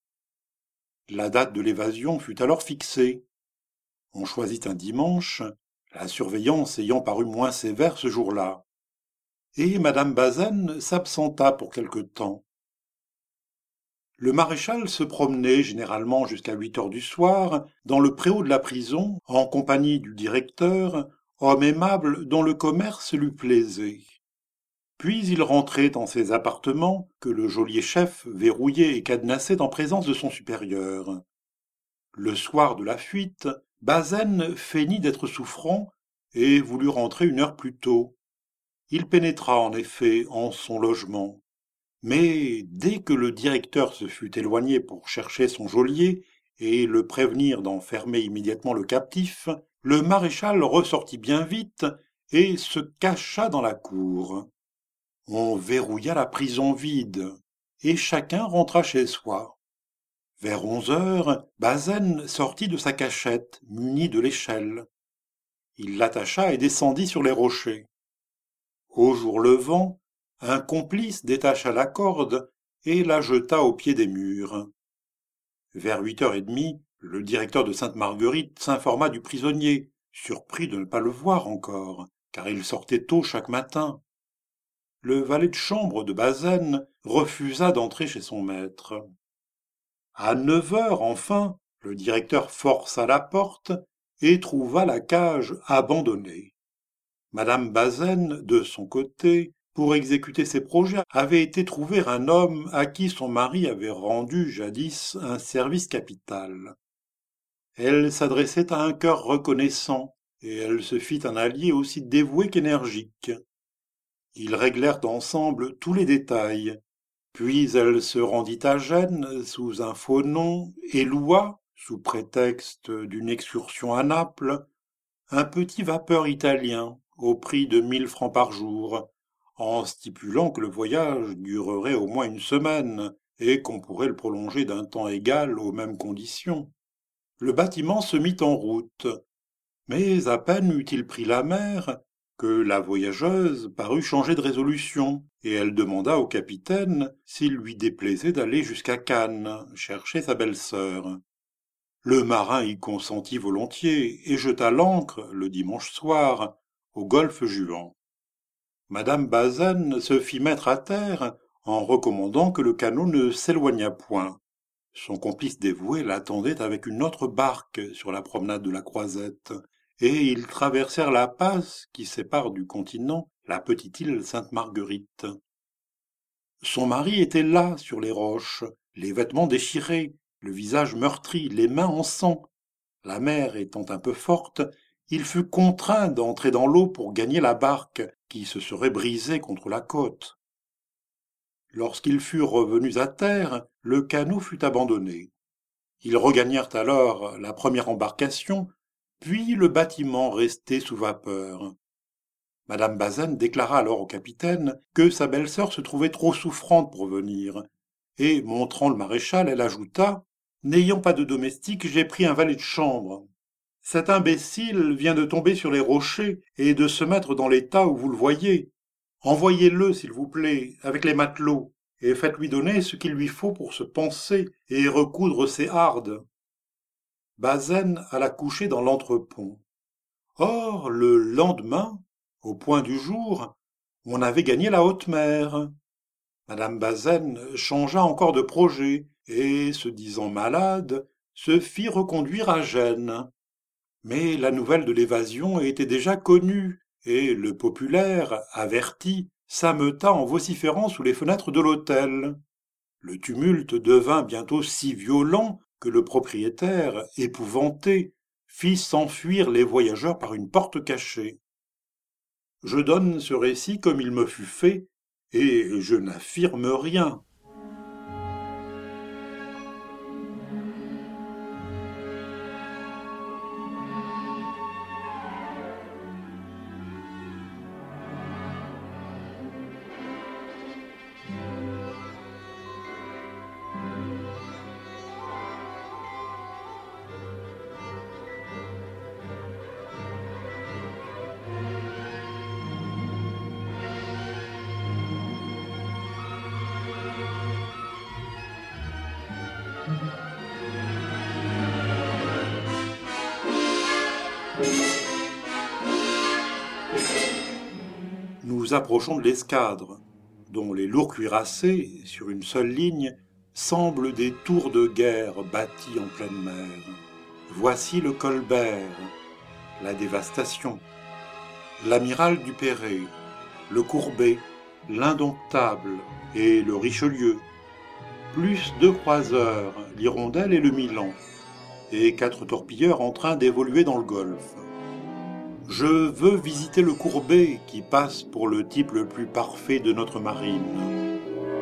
La date de l'évasion fut alors fixée. On choisit un dimanche, la surveillance ayant paru moins sévère ce jour-là. Et madame Bazaine s'absenta pour quelque temps. Le maréchal se promenait généralement jusqu'à 8 heures du soir dans le préau de la prison en compagnie du directeur, homme aimable dont le commerce lui plaisait. Puis il rentrait dans ses appartements que le geôlier chef verrouillait et cadenassait en présence de son supérieur. Le soir de la fuite, Bazaine feignit d'être souffrant et voulut rentrer une heure plus tôt. Il pénétra en effet en son logement. Mais dès que le directeur se fut éloigné pour chercher son geôlier et le prévenir d'enfermer immédiatement le captif, le maréchal ressortit bien vite et se cacha dans la cour. On verrouilla la prison vide, et chacun rentra chez soi. Vers 11 heures, Bazaine sortit de sa cachette, muni de l'échelle. Il l'attacha et descendit sur les rochers. Au jour levant, un complice détacha la corde et la jeta au pied des murs. Vers 8h30, le directeur de Sainte-Marguerite s'informa du prisonnier, surpris de ne pas le voir encore, car il sortait tôt chaque matin. Le valet de chambre de Bazaine refusa d'entrer chez son maître. À 9 heures, enfin, le directeur força la porte et trouva la cage abandonnée. Madame Bazaine, de son côté, pour exécuter ses projets, avait été trouver un homme à qui son mari avait rendu jadis un service capital. Elle s'adressait à un cœur reconnaissant, et elle se fit un allié aussi dévoué qu'énergique. Ils réglèrent ensemble tous les détails, puis elle se rendit à Gênes sous un faux nom et loua, sous prétexte d'une excursion à Naples, un petit vapeur italien au prix de 1 000 francs par jour, en stipulant que le voyage durerait au moins une semaine et qu'on pourrait le prolonger d'un temps égal aux mêmes conditions. Le bâtiment se mit en route, mais à peine eut-il pris la mer que la voyageuse parut changer de résolution, et elle demanda au capitaine s'il lui déplaisait d'aller jusqu'à Cannes chercher sa belle-sœur. Le marin y consentit volontiers et jeta l'ancre le dimanche soir au golfe Juan. Madame Bazin se fit mettre à terre en recommandant que le canot ne s'éloignât point. Son complice dévoué l'attendait avec une autre barque sur la promenade de la Croisette, et ils traversèrent la passe qui sépare du continent la petite île Sainte-Marguerite. Son mari était là, sur les roches, les vêtements déchirés, le visage meurtri, les mains en sang. La mer étant un peu forte, il fut contraint d'entrer dans l'eau pour gagner la barque, qui se serait brisée contre la côte. Lorsqu'ils furent revenus à terre, le canot fut abandonné. Ils regagnèrent alors la première embarcation, puis le bâtiment restait sous vapeur. Madame Bazin déclara alors au capitaine que sa belle-sœur se trouvait trop souffrante pour venir, et, montrant le maréchal, elle ajouta « N'ayant pas de domestique, j'ai pris un valet de chambre. Cet imbécile vient de tomber sur les rochers et de se mettre dans l'état où vous le voyez. Envoyez-le, s'il vous plaît, avec les matelots, et faites-lui donner ce qu'il lui faut pour se panser et recoudre ses hardes. » Bazin alla coucher dans l'entrepont. Or, le lendemain, au point du jour, on avait gagné la haute mer. Madame Bazin changea encore de projet, et, se disant malade, se fit reconduire à Gênes. Mais la nouvelle de l'évasion était déjà connue, et le populaire, averti, s'ameuta en vociférant sous les fenêtres de l'hôtel. Le tumulte devint bientôt si violent que le propriétaire, épouvanté, fit s'enfuir les voyageurs par une porte cachée. Je donne ce récit comme il me fut fait, et je n'affirme rien. Nous approchons de l'escadre, dont les lourds cuirassés, sur une seule ligne, semblent des tours de guerre bâties en pleine mer. Voici le Colbert, la dévastation, l'amiral Dupéré, le Courbet, l'Indomptable et le Richelieu, plus 2 croiseurs, l'Hirondelle et le Milan, et 4 torpilleurs en train d'évoluer dans le Golfe. Je veux visiter le Courbet qui passe pour le type le plus parfait de notre marine.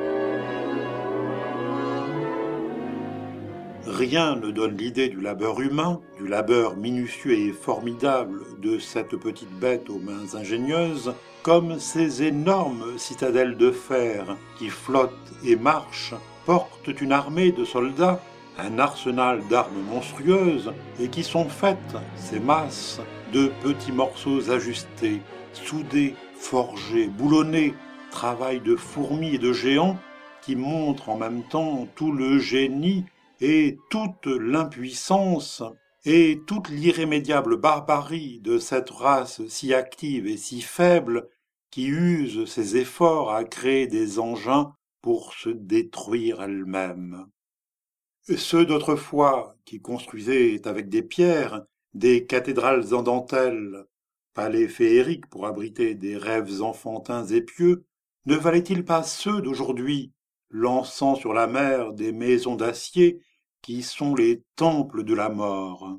Rien ne donne l'idée du labeur humain, du labeur minutieux et formidable de cette petite bête aux mains ingénieuses, comme ces énormes citadelles de fer qui flottent et marchent, portent une armée de soldats, un arsenal d'armes monstrueuses, et qui sont faites, ces masses, de petits morceaux ajustés, soudés, forgés, boulonnés, travail de fourmis et de géants, qui montrent en même temps tout le génie et toute l'impuissance et toute l'irrémédiable barbarie de cette race si active et si faible qui use ses efforts à créer des engins pour se détruire elle-même. Ceux d'autrefois qui construisaient avec des pierres des cathédrales en dentelle, palais féeriques pour abriter des rêves enfantins et pieux, Ne valaient-ils pas ceux d'aujourd'hui, lançant sur la mer des maisons d'acier qui sont les temples de la mort?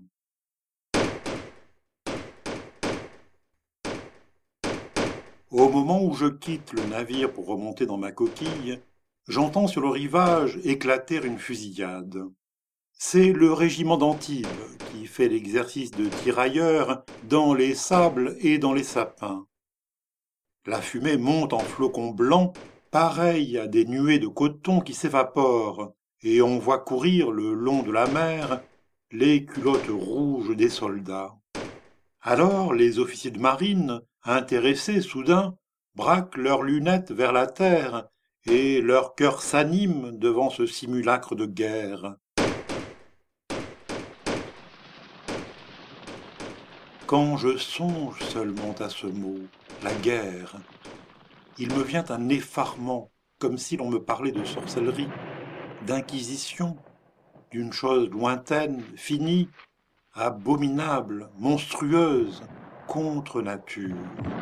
Au moment où je quitte le navire pour remonter dans ma coquille, j'entends sur le rivage éclater une fusillade. C'est le régiment d'Antibes qui fait l'exercice de tirailleur dans les sables et dans les sapins. La fumée monte en flocons blancs, pareils à des nuées de coton qui s'évaporent, et on voit courir le long de la mer les culottes rouges des soldats. Alors les officiers de marine, intéressés soudain, braquent leurs lunettes vers la terre, et leur cœur s'anime devant ce simulacre de guerre. Quand je songe seulement à ce mot, la guerre, il me vient un effarement, comme si l'on me parlait de sorcellerie, d'inquisition, d'une chose lointaine, finie, abominable, monstrueuse, contre nature.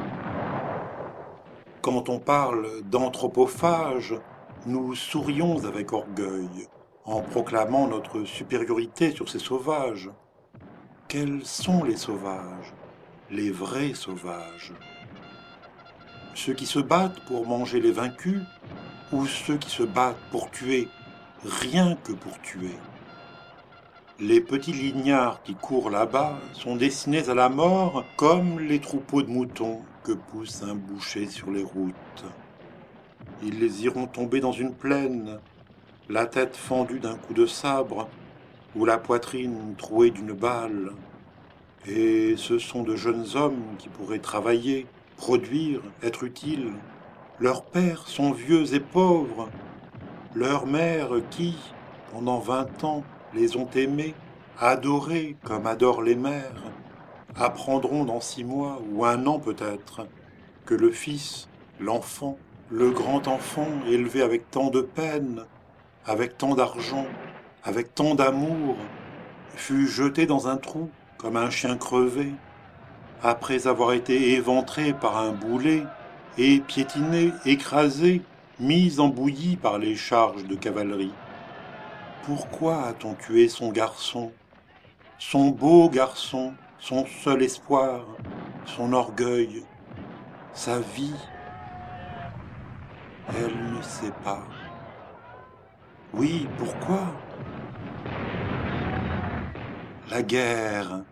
Quand on parle d'anthropophage, nous sourions avec orgueil, en proclamant notre supériorité sur ces sauvages. Quels sont les sauvages, les vrais sauvages? Ceux qui se battent pour manger les vaincus ou ceux qui se battent pour tuer, rien que pour tuer? Les petits lignards qui courent là-bas sont destinés à la mort comme les troupeaux de moutons que pousse un boucher sur les routes. Ils iront tomber dans une plaine, la tête fendue d'un coup de sabre ou la poitrine trouée d'une balle. Et ce sont de jeunes hommes qui pourraient travailler, produire, être utiles. Leurs pères sont vieux et pauvres. Leurs mères qui, pendant 20 ans, les ont aimés, adorés comme adorent les mères, apprendront dans 6 mois ou 1 an peut-être que le fils, l'enfant, le grand enfant élevé avec tant de peine, avec tant d'argent, avec tant d'amour, fut jeté dans un trou comme un chien crevé, après avoir été éventré par un boulet et piétiné, écrasé, mis en bouillie par les charges de cavalerie. Pourquoi a-t-on tué son garçon, son beau garçon, son seul espoir, son orgueil, sa vie? Elle ne sait pas. Oui, pourquoi? La guerre,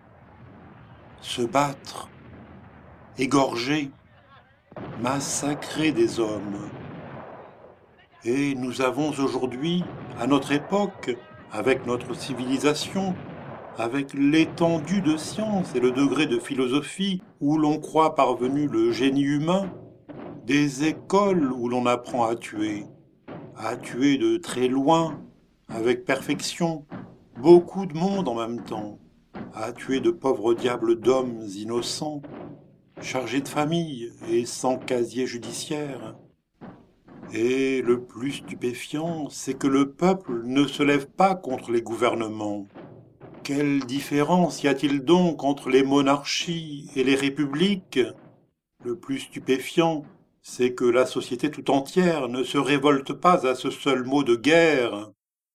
se battre, égorger, massacrer des hommes. Et nous avons aujourd'hui, à notre époque, avec notre civilisation, avec l'étendue de science et le degré de philosophie où l'on croit parvenu le génie humain, des écoles où l'on apprend à tuer de très loin, avec perfection, beaucoup de monde en même temps, à tuer de pauvres diables d'hommes innocents, chargés de famille et sans casier judiciaire. Et le plus stupéfiant, c'est que le peuple ne se lève pas contre les gouvernements. Quelle différence y a-t-il donc entre les monarchies et les républiques? Le plus stupéfiant, c'est que la société tout entière ne se révolte pas à ce seul mot de guerre.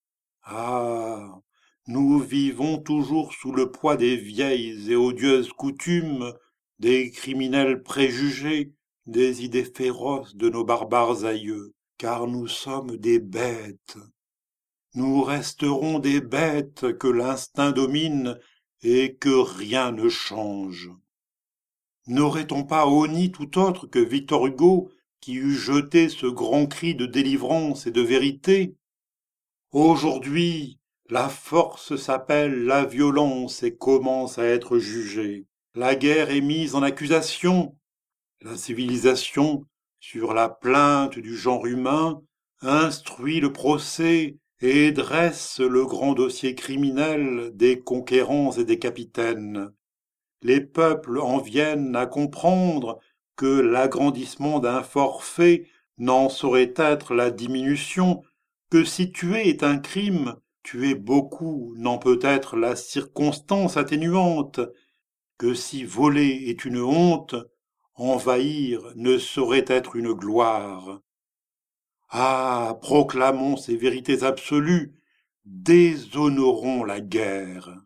Ah, nous vivons toujours sous le poids des vieilles et odieuses coutumes, des criminels préjugés, des idées féroces de nos barbares aïeux, car nous sommes des bêtes. Nous resterons des bêtes que l'instinct domine et que rien ne change. N'aurait-on pas honni tout autre que Victor Hugo qui eût jeté ce grand cri de délivrance et de vérité? Aujourd'hui, la force s'appelle la violence et commence à être jugée. La guerre est mise en accusation. La civilisation, sur la plainte du genre humain, instruit le procès et dresse le grand dossier criminel des conquérants et des capitaines. Les peuples en viennent à comprendre que l'agrandissement d'un forfait n'en saurait être la diminution, que si tuer est un crime, tuer beaucoup n'en peut être la circonstance atténuante, que si voler est une honte, envahir ne saurait être une gloire. Ah, proclamons ces vérités absolues, déshonorons la guerre.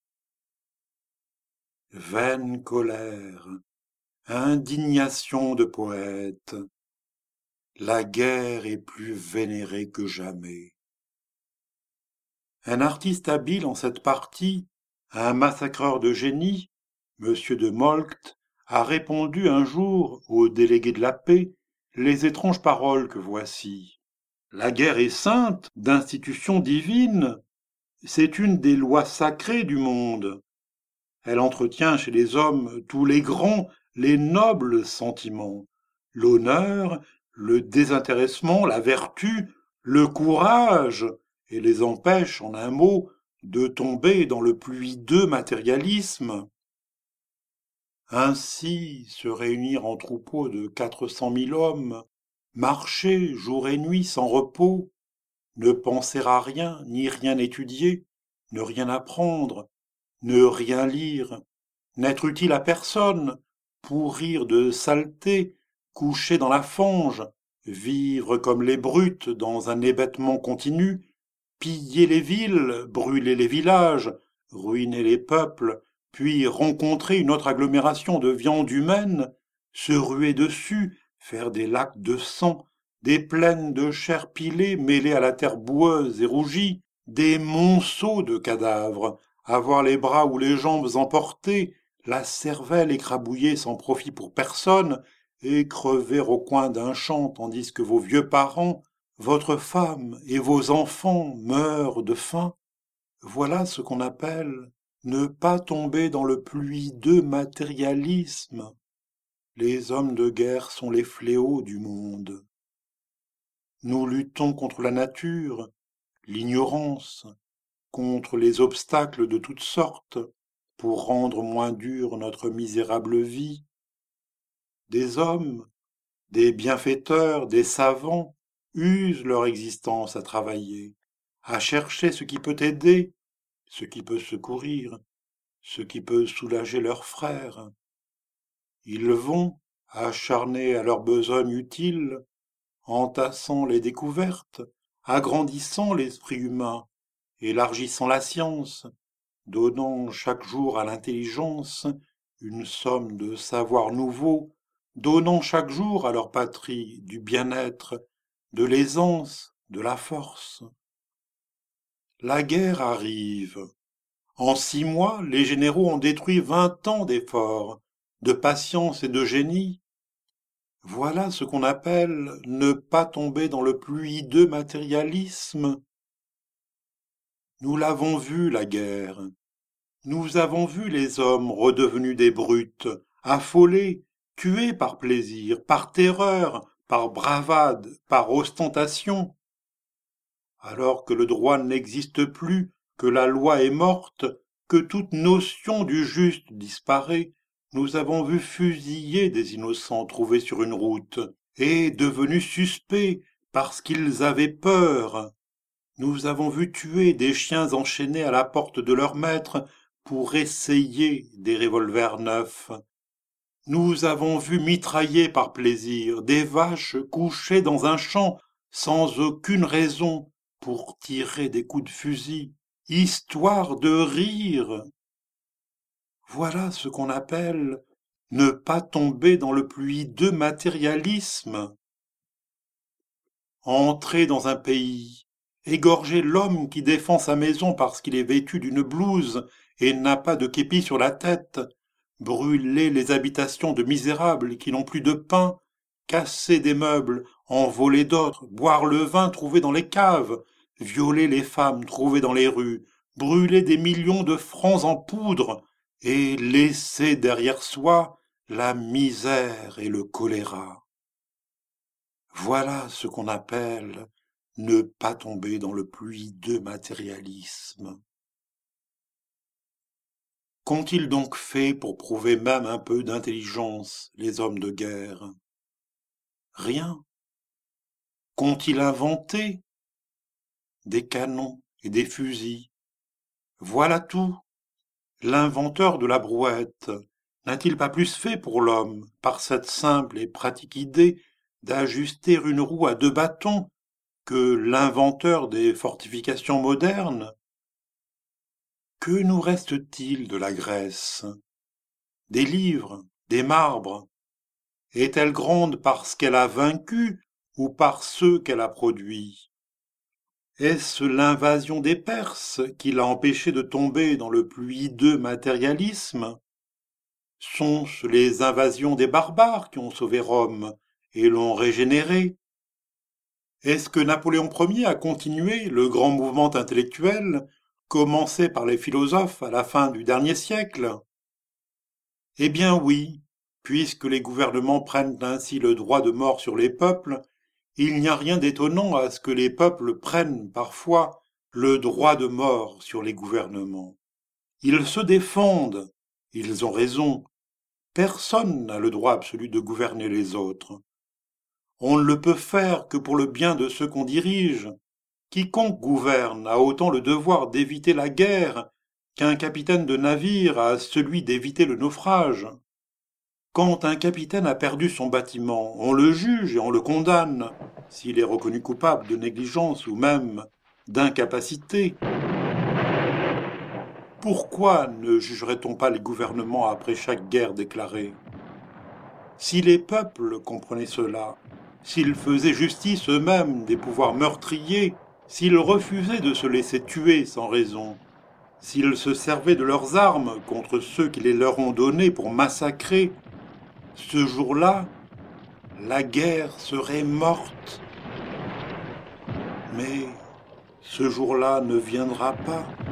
Vaine colère, indignation de poète, la guerre est plus vénérée que jamais. Un artiste habile en cette partie, un massacreur de génie, Monsieur de Moltke, a répondu un jour au délégué de la paix les étranges paroles que voici. La guerre est sainte, d'institution divine, c'est une des lois sacrées du monde. Elle entretient chez les hommes tous les grands, les nobles sentiments, l'honneur, le désintéressement, la vertu, le courage, et les empêche, en un mot, de tomber dans le plus hideux matérialisme. Ainsi, se réunir en troupeau de 400 000 hommes, marcher jour et nuit sans repos, ne penser à rien, ni rien étudier, ne rien apprendre, ne rien lire, n'être utile à personne, pourrir de saleté, coucher dans la fange, vivre comme les brutes dans un hébétement continu, piller les villes, brûler les villages, ruiner les peuples, puis rencontrer une autre agglomération de viande humaine, se ruer dessus, faire des lacs de sang, des plaines de chair pilée mêlées à la terre boueuse et rougie, des monceaux de cadavres, avoir les bras ou les jambes emportés, la cervelle écrabouillée sans profit pour personne, et crever au coin d'un champ tandis que vos vieux parents, votre femme et vos enfants meurent de faim, voilà ce qu'on appelle ne pas tomber dans le plus hideux matérialisme. Les hommes de guerre sont les fléaux du monde. Nous luttons contre la nature, l'ignorance, contre les obstacles de toutes sortes, pour rendre moins dure notre misérable vie. Des hommes, des bienfaiteurs, des savants, usent leur existence à travailler, à chercher ce qui peut aider, ce qui peut secourir, ce qui peut soulager leurs frères. Ils vont, acharnés à leur besogne utile, entassant les découvertes, agrandissant l'esprit humain, élargissant la science, donnant chaque jour à l'intelligence une somme de savoirs nouveaux, donnant chaque jour à leur patrie du bien-être, de l'aisance, de la force. La guerre arrive. En 6 mois, les généraux ont détruit 20 ans d'efforts, de patience et de génie. Voilà ce qu'on appelle ne pas tomber dans le plus hideux matérialisme. Nous l'avons vu, la guerre. Nous avons vu les hommes redevenus des brutes, affolés, tués par plaisir, par terreur, par bravade, par ostentation. Alors que le droit n'existe plus, que la loi est morte, que toute notion du juste disparaît, nous avons vu fusiller des innocents trouvés sur une route, et devenus suspects parce qu'ils avaient peur. Nous avons vu tuer des chiens enchaînés à la porte de leur maître pour essayer des revolvers neufs. Nous avons vu mitrailler par plaisir des vaches couchées dans un champ sans aucune raison pour tirer des coups de fusil, histoire de rire. Voilà ce qu'on appelle ne pas tomber dans le plus hideux matérialisme. Entrer dans un pays, égorger l'homme qui défend sa maison parce qu'il est vêtu d'une blouse et n'a pas de képi sur la tête, brûler les habitations de misérables qui n'ont plus de pain, casser des meubles, en voler d'autres, boire le vin trouvé dans les caves, violer les femmes trouvées dans les rues, brûler des millions de francs en poudre, et laisser derrière soi la misère et le choléra. Voilà ce qu'on appelle ne pas tomber dans le plus hideux matérialisme. Qu'ont-ils donc fait pour prouver même un peu d'intelligence, les hommes de guerre? Rien. Qu'ont-ils inventé? Des canons et des fusils. Voilà tout. L'inventeur de la brouette n'a-t-il pas plus fait pour l'homme, par cette simple et pratique idée d'ajuster une roue à 2 bâtons, que l'inventeur des fortifications modernes? Que nous reste-t-il de la Grèce? Des livres, des marbres? Est-elle grande parce qu'elle a vaincu ou par ceux qu'elle a produits? Est-ce l'invasion des Perses qui l'a empêché de tomber dans le plus hideux matérialisme? Sont-ce les invasions des barbares qui ont sauvé Rome et l'ont régénérée? Est-ce que Napoléon Ier a continué le grand mouvement intellectuel commencé par les philosophes à la fin du dernier siècle? Eh bien oui, puisque les gouvernements prennent ainsi le droit de mort sur les peuples, il n'y a rien d'étonnant à ce que les peuples prennent parfois le droit de mort sur les gouvernements. Ils se défendent, ils ont raison. Personne n'a le droit absolu de gouverner les autres. On ne le peut faire que pour le bien de ceux qu'on dirige. Quiconque gouverne a autant le devoir d'éviter la guerre qu'un capitaine de navire a celui d'éviter le naufrage. Quand un capitaine a perdu son bâtiment, on le juge et on le condamne, s'il est reconnu coupable de négligence ou même d'incapacité. Pourquoi ne jugerait-on pas les gouvernements après chaque guerre déclarée? Si les peuples comprenaient cela, s'ils faisaient justice eux-mêmes des pouvoirs meurtriers, s'ils refusaient de se laisser tuer sans raison, s'ils se servaient de leurs armes contre ceux qui les leur ont données pour massacrer, ce jour-là, la guerre serait morte. Mais ce jour-là ne viendra pas.